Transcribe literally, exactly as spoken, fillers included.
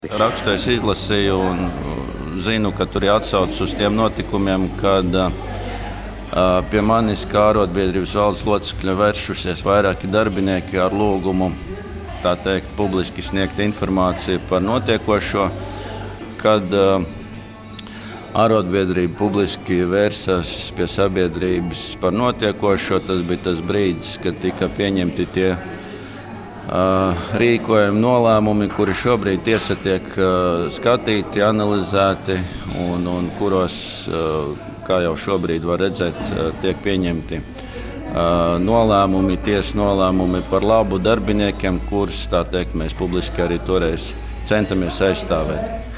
Rakstu es izlasīju un zinu, ka tur ir atsauce uz tiem notikumiem, kad uh, pie manis kā arotbiedrības valdes locekļa vēršusies vairāki darbinieki ar lūgumu tā teikt, publiski sniegt informāciju par notiekošo, kad uh, arotbiedrība publiski vērsās pie sabiedrības par notiekošo. Tas bija tas brīdis, kad tika pieņemti tie Uh, rīkojumi, nolēmumi, kuri šobrīd tiesa tiek uh, skatīti, analizēti un, un kuros, uh, kā jau šobrīd var redzēt, uh, tiek pieņemti uh, nolēmumi, tiesas nolēmumi par labu darbiniekiem, kurus, tā teikt, mēs publiski arī toreiz centamies aizstāvēt.